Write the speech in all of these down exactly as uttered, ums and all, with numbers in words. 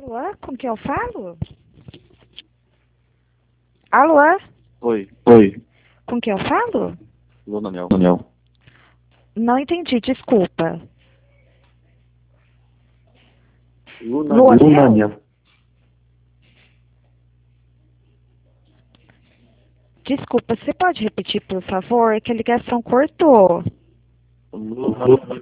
Alô, com quem eu falo? Alô, Oi, oi, com quem eu falo? Lô Daniel. Daniel. Não entendi, desculpa. Luna, Lua Luna, Mel? Desculpa, você pode repetir, por favor? É que a ligação cortou. Luna,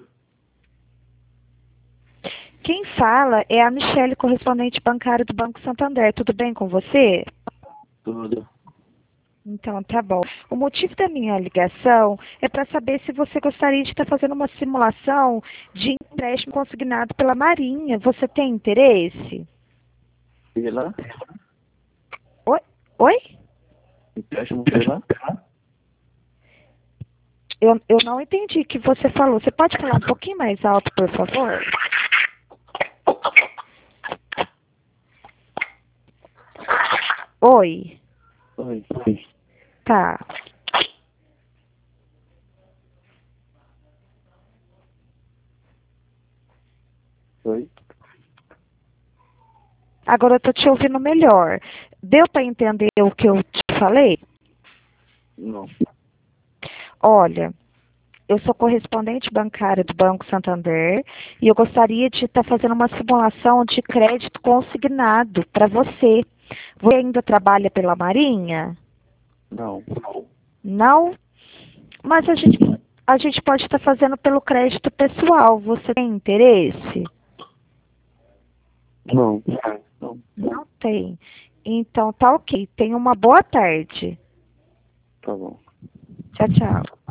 Quem fala é a Michele, correspondente bancária do Banco Santander. Tudo bem com você? tudo. Então, tá bom. O motivo da minha ligação é para saber se você gostaria de estar fazendo uma simulação de empréstimo consignado pela Marinha. Você tem interesse? Pela? Oi? Oi? Empréstimo pela? Eu, eu não entendi o que você falou. Você pode falar um pouquinho mais alto, por favor? Oi? Oi, oi. Tá. Oi? Agora eu tô te ouvindo melhor. Deu para entender o que eu te falei? Não. Olha, eu sou correspondente bancária do Banco Santander e eu gostaria de estar fazendo uma simulação de crédito consignado para você. Você ainda trabalha pela Marinha? Não. Não? Mas a gente, a gente pode estar fazendo pelo crédito pessoal. Você tem interesse? Não. Não. Não tem. Então tá ok. Tenha uma boa tarde. Tá bom. Tchau, tchau.